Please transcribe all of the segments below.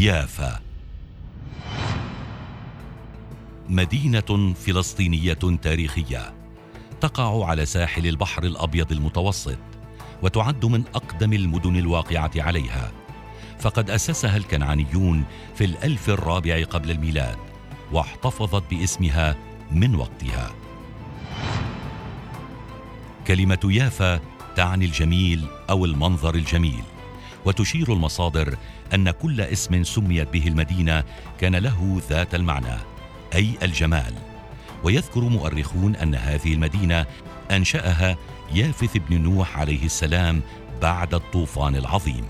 يافا، مدينة فلسطينية تاريخية تقع على ساحل البحر الأبيض المتوسط، وتعد من أقدم المدن الواقعة عليها، فقد أسسها الكنعانيون في 1000 الرابع قبل الميلاد، واحتفظت باسمها من وقتها. كلمة يافا تعني الجميل أو المنظر الجميل، وتشير المصادر أن كل اسم سميت به المدينة كان له ذات المعنى، أي الجمال. ويذكر مؤرخون أن هذه المدينة أنشأها يافث بن نوح عليه السلام بعد الطوفان العظيم.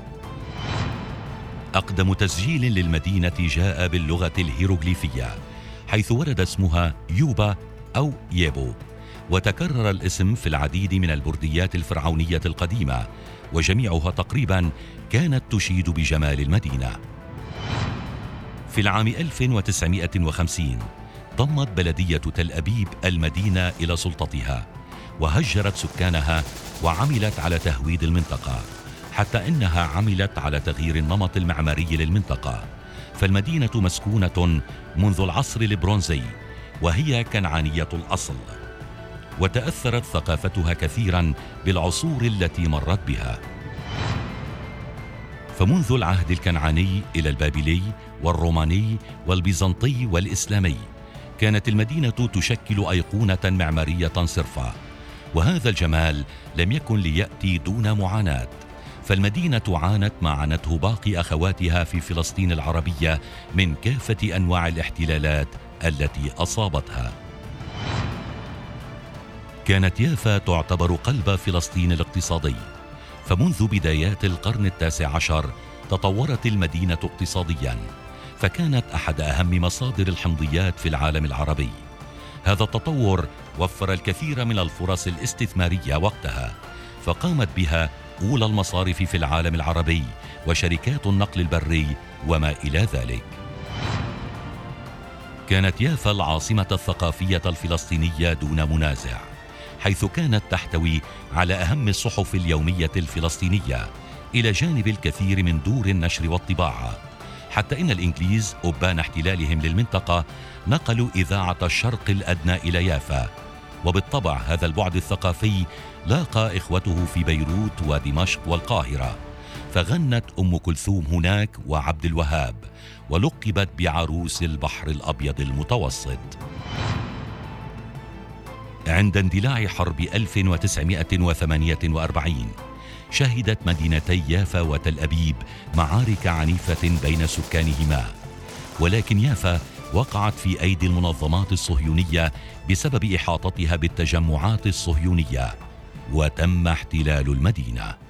أقدم تسجيل للمدينة جاء باللغة الهيروغليفية، حيث ورد اسمها يوبا أو ييبو، وتكرر الاسم في العديد من البرديات الفرعونية القديمة، وجميعها تقريبا كانت تشيد بجمال المدينة. في العام 1950 ضمت بلدية تل أبيب المدينة إلى سلطتها، وهجرت سكانها وعملت على تهويد المنطقة، حتى إنها عملت على تغيير النمط المعماري للمنطقة، فالمدينة مسكونة منذ العصر البرونزي، وهي كنعانية الأصل، وتأثرت ثقافتها كثيرا بالعصور التي مرت بها. فمنذ العهد الكنعاني إلى البابلي والروماني والبيزنطي والإسلامي كانت المدينة تشكل أيقونة معمارية صرفة، وهذا الجمال لم يكن ليأتي دون معاناة، فالمدينة عانت ما عانته باقي أخواتها في فلسطين العربية من كافة أنواع الاحتلالات التي أصابتها. كانت يافا تعتبر قلب فلسطين الاقتصادي، فمنذ بدايات القرن 19 تطورت المدينة اقتصادياً، فكانت أحد أهم مصادر الحمضيات في العالم العربي. هذا التطور وفر الكثير من الفرص الاستثمارية وقتها، فقامت بها أولى المصارف في العالم العربي وشركات النقل البري وما إلى ذلك. كانت يافا العاصمة الثقافية الفلسطينية دون منازع، حيث كانت تحتوي على أهم الصحف اليومية الفلسطينية، إلى جانب الكثير من دور النشر والطباعة، حتى إن الإنجليز أبان احتلالهم للمنطقة نقلوا إذاعة الشرق الأدنى إلى يافا، وبالطبع هذا البعد الثقافي لاقى إخوته في بيروت ودمشق والقاهرة، فغنت أم كلثوم هناك وعبد الوهاب، ولقبت بعروس البحر الأبيض المتوسط. عند اندلاع حرب 1948 شهدت مدينتي يافا وتل أبيب معارك عنيفة بين سكانهما، ولكن يافا وقعت في أيدي المنظمات الصهيونية بسبب إحاطتها بالتجمعات الصهيونية، وتم احتلال المدينة.